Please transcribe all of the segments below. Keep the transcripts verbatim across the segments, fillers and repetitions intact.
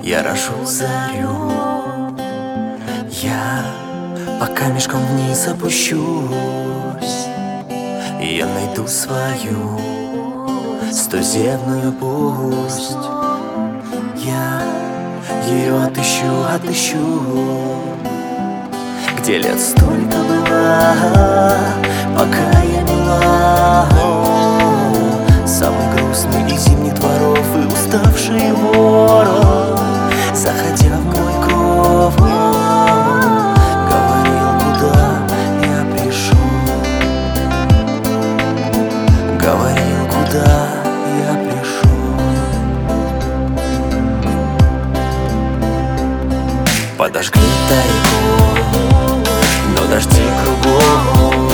Я рожу зарю, я пока мешком вниз опущусь, и я найду свою стоземную пусть. Я ее отыщу, отыщу, где лет столько была, пока я мила. Самый грустный из зимних дворов и уставший ворон, заходя в мой кров, говорил, куда я пришел. Говорил, куда я пришел. Подожгли тайгу, но дожди кругом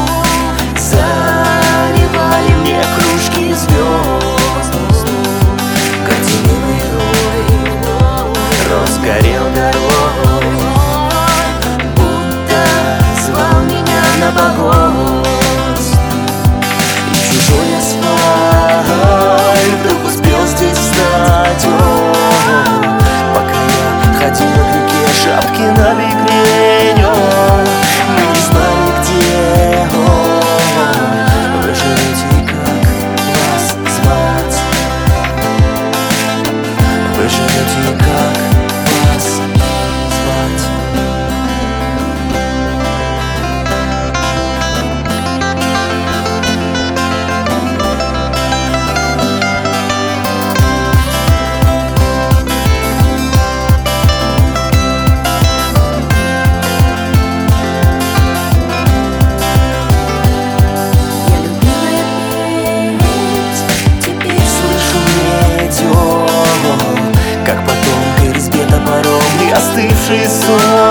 заливали мне кружки звезд. Картины рой рос, горел горой, будто звал меня на погост. И чужой асфальт вдруг успел здесь встать. О, пока я ходил к реке, шапки на бекрень. Мы не знали, где он. Вы живете, как вас звать? Вы живете, как вас звать? Как по тонкой резьбе топором и остывший сон.